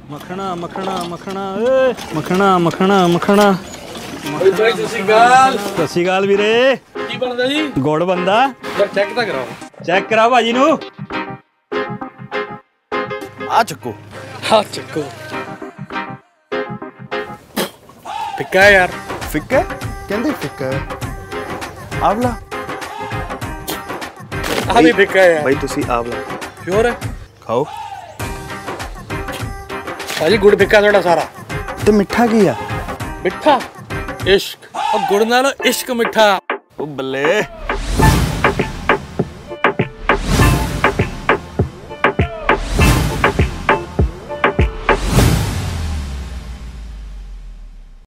ਮੱਖਣਾ ਮੱਖਣਾ ਮੱਖਣਾ ਏ ਮੱਖਣਾ ਮੱਖਣਾ ਮੱਖਣਾ। ਸਤਿ ਸ਼੍ਰੀ ਅਕਾਲ। ਸਤਿ ਸ਼੍ਰੀ ਅਕਾਲ ਵੀਰੇ। ਕੀ ਬਣਦਾ ਜੀ? ਗੁੜ ਬੰਦਾ। ਯਾਰ ਚੈੱਕ ਤਾਂ ਕਰਾਓ। ਚੈੱਕ ਕਰਾ ਭਾਜੀ ਨੂੰ। ਆ ਚੱਕੋ। ਹਾਂ ਚੱਕੋ। ਫਿੱਕਾ ਹੈ ਯਾਰ। ਫਿੱਕਾ ਕਹਿੰਦੇ ਫਿੱਕਾ ਆਵਲਾ। ਆ ਵੀ ਫਿੱਕਾ ਹੈ ਬਾਈ ਤੁਸੀਂ ਆਵਲਾ ਪਿਓਰ ਹੈ। ਖਾਓ। ਭਾਜੀ ਗੁੜ ਫਿੱਕਾ ਤੁਹਾਡਾ ਸਾਰਾ। ਤੇ ਮਿੱਠਾ ਕੀ ਆ? ਮਿੱਠਾ ਇਸ਼ਕ। ਉਹ ਗੁੜ ਨਾਲ ਇਸ਼ਕ ਮਿੱਠਾ। ਉਹ ਬੱਲੇ